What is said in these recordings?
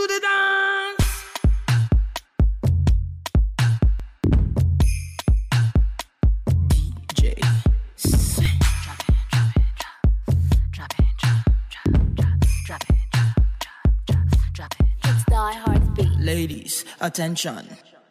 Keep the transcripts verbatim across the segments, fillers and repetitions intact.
the dance. D J. Drop it, drop it, drop it, drop it, drop it, drop it. It's Die Hard beat. Ladies, attention.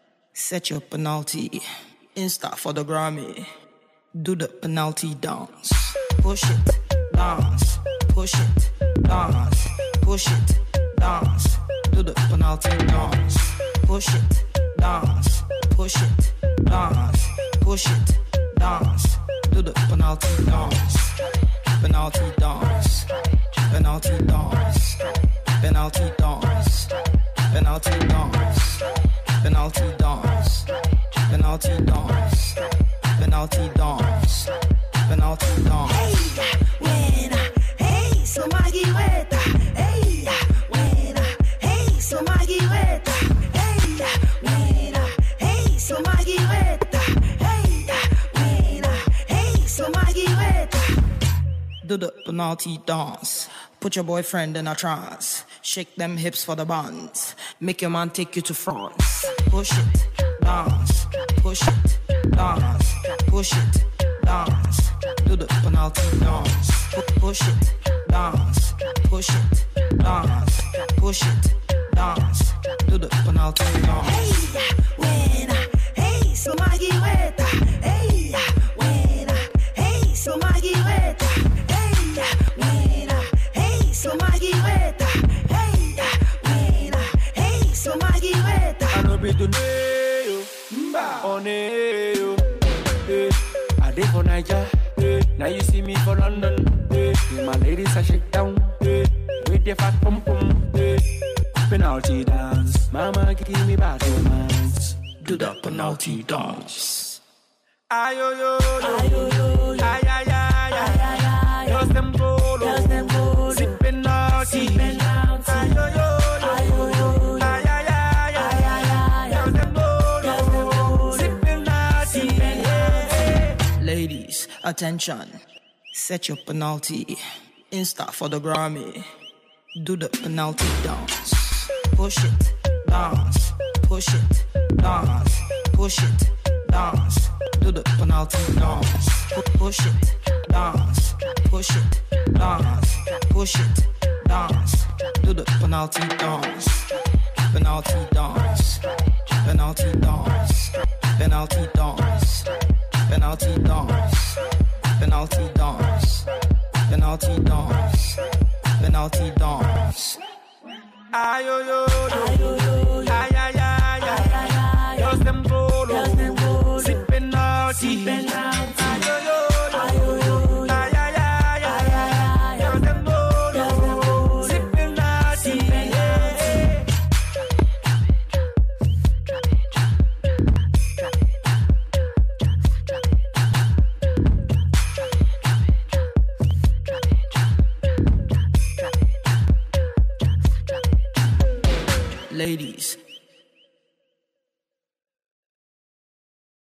Set your penalty. Insta for the Grammy. Do the penalty dance. Push it, dance. Push it, dance. Push it, dance. Do the penalty dance. Push it, dance. Push it, dance. Push it, dance. Do the penalty dance. Penalty dance. Penalty dance. Penalty dance. Penalty dance. Penalty dance. Penalty dance. Penalty dance. Penalty dance. Hey, buena. Hey, so Maguiweta. Hey, buena. Hey, so Maguiweta. Hey, buena. Hey, so Maguiweta. Hey, buena. Hey, so Maguiweta. Do the penalty dance. Put your boyfriend in a trance. Shake them hips for the buns. Make your man take you to France. Push it, dance. Push it, dance. Push it, dance. Do the penalty dance. Pu- Push it, dance. Push it, dance. Push it, dance. Do the penalty dance. Hey, buena. Hey, so Maguiweta. Hey, buena. Hey, so Maguiweta. Hey, buena. Hey, so Maguiweta. Hey, buena. Hey, so Maguiweta. I know be today, mba, on yo. Eh, I dey for Niger, eh. Now you see me for London, eh. My ladies are shake down, eh. With the fat pum pum, eh. Penalty dance, mama give me bad romance. Do the penalty dance. Ayo yo yo, ay ay ay ay ay. Girls them go, girls them go. Sipping naughty, sipping naughty. Ayo yo, ayo yo, ay ay ay ay ay. Girls them go, girls them go. Sipping naughty, sipping naughty. Ladies, attention. Set your penalty. Insta for the Grammy. Do the penalty dance. Push it, dance. Push it, dance. Push it, dance. Do the penalty dance. Pu- Push it, dance. Push it, dance. Push it, dance. Do the penalty dance. Penalty dance. Penalty dance. Penalty dance. Penalty dance. Penalty dance. Penalty dance. Penalty dance. Ayo yo yo, ay ay ay ay ay. Girls them go, girls them go. Sipping naughty, sipping naughty. Ayo yo, ayo yo, ay ay ay ay ay. Girls them go, girls them go. Sipping naughty, sipping naughty. Ladies,